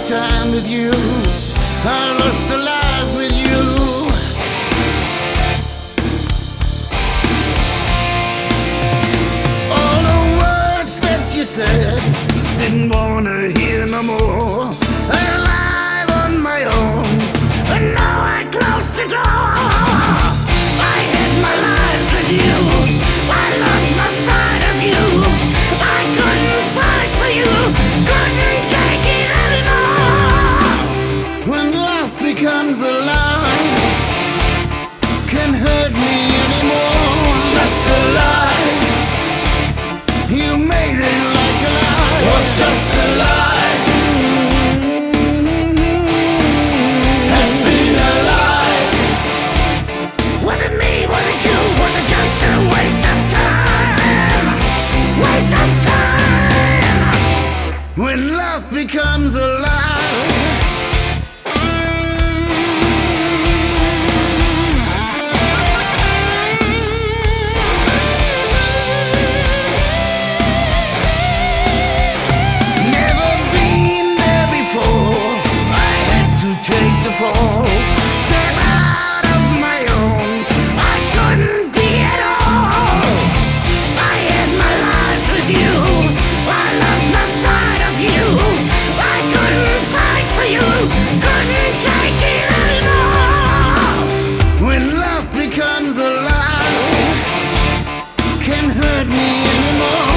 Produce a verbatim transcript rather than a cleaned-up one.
lifetime with you. I lost a life with you. All the words that you said, didn't wanna hear no more. Alive on my own, and now I close the door. I had my life with you. I lost my sight of you. I couldn't fight for you. Couldn't take it anymore. When life becomes a lie, can't hurt me anymore. Just a lie. You made it like a lie. Was just a lie. Has been a lie. Was it me? Was it you? Was it just a waste of time? Waste of time. When love becomes a lie. Never been there before. I had to take the fall. Step out of my own. I couldn't be at all. I had my life with you. I lost my sight of you. I couldn't fight for you. Couldn't take it anymore. When love becomes a lie, can't hurt me anymore.